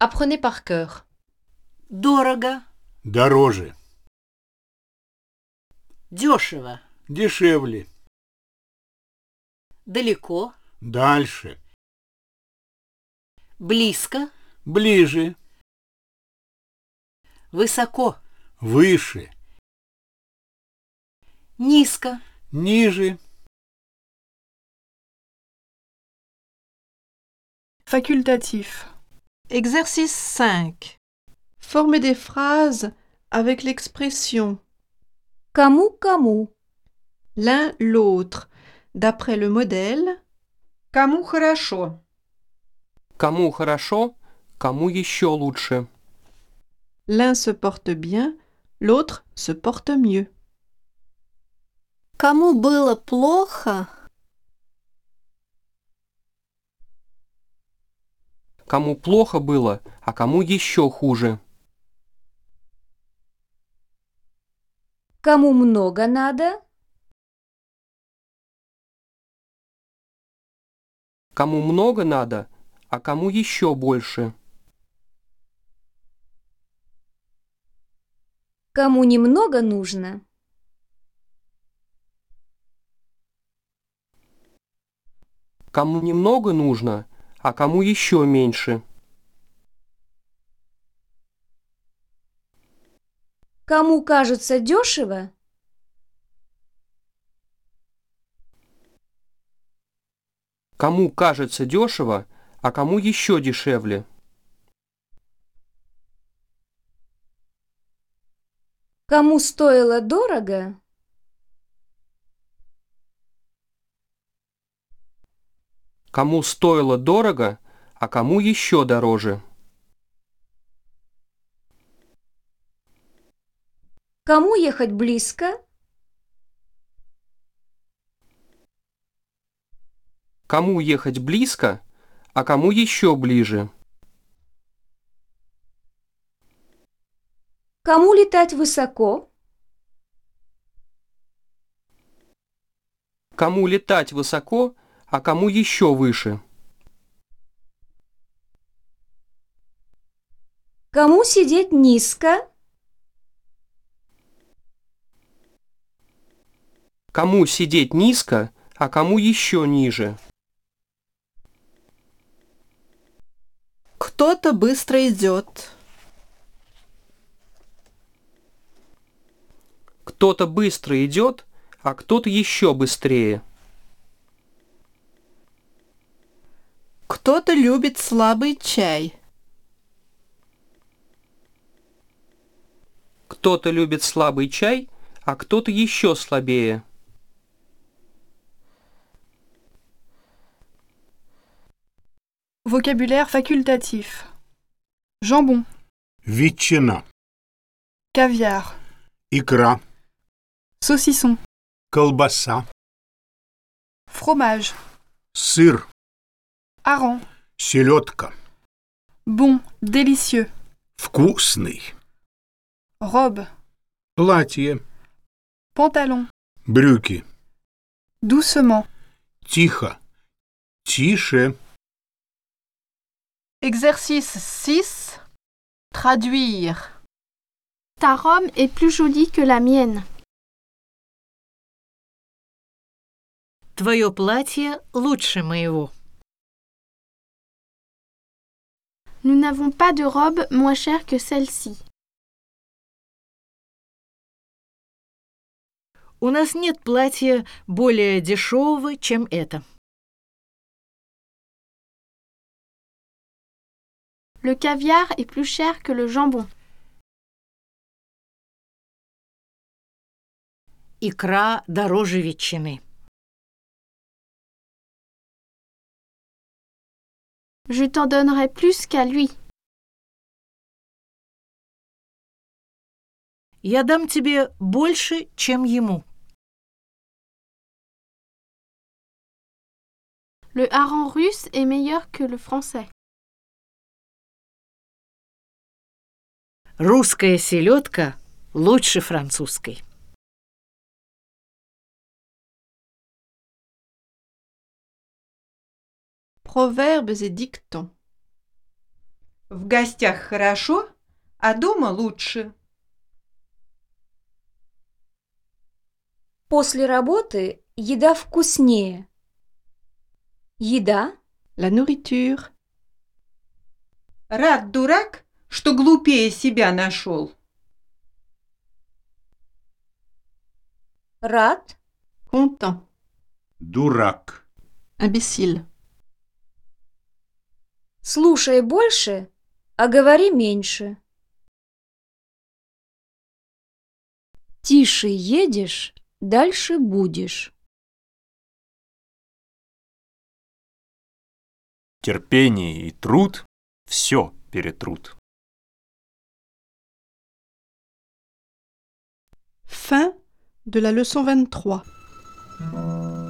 Apprenez par cœur. Дорого. Дороже. Дешево. Дешевле. Далеко. Дальше. Близко. Ближе. Высоко. Выше. Низко. Ниже. Facultatif. Exercice 5. Formez des phrases avec l'expression Кому-кому. l'un l'autre, d'après le modèle Кому хорошо? Кому хорошо, кому еще лучше. l'un se porte bien, l'autre se porte mieux. Кому было плохо, Кому плохо было, а кому еще хуже. Кому много надо? Кому много надо, а кому еще больше. Кому немного нужно? Кому немного нужно, а кому еще меньше. Кому кажется дешево? Кому кажется дешево, а кому еще дешевле. Кому стоило дорого? Кому стоило дорого, а кому еще дороже. Кому ехать близко? Кому ехать близко, а кому еще ближе. Кому летать высоко? Кому летать высоко, а кому еще выше. Кому сидеть низко? Кому сидеть низко, а кому еще ниже. Кто-то быстро идет. Кто-то быстро идет, а кто-то еще быстрее. Кто-то любит слабый чай. Кто-то любит слабый чай, а кто-то еще слабее. Vocabulaire facultatif. Jambon, Ветчина. caviar, Икра. saucisson, Колбаса. fromage, Сыр. hareng, Селедка. bon, délicieux, Вкусный. robe, Платье. pantalon, Брюки. doucement. Тихо. Тише. Exercice 6. Traduire. ta robe est plus jolie que la mienne. Твое платье лучше моего. Nous n'avons pas de robe moins chère que celle-ci. У нас нет платья более дешевого, чем это. Le caviar est plus cher que le jambon. Икра дороже ветчины. Je t'en donnerai plus qu'à lui. Я дам тебе больше, чем ему. Le hareng russe est meilleur que le français. Русская селедка лучше французской. Proverbes et dictons. В гостях хорошо, а дома лучше. После работы еда вкуснее. Еда, La nourriture. Рад дурак, что глупее себя нашел. рад, Content. Дурак. Imbécile. слушай больше, а говори меньше. Тише едешь, дальше будешь. Терпение и труд все перетрут. Fin de la leçon 23.